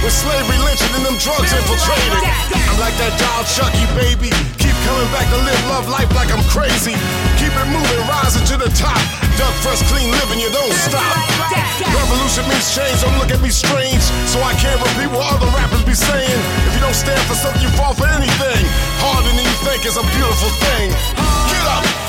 with slavery, lynching, and them drugs infiltrated. I'm like that doll Chucky, baby. Keep coming back to live love life like I'm crazy. Keep it moving, rising to the top. Duck fresh, clean living, you don't stop. Revolution means change, don't look at me strange. So I can't repeat what other rappers be saying. If you don't stand for something, you fall for anything. Harder than you think is a beautiful thing. Get up!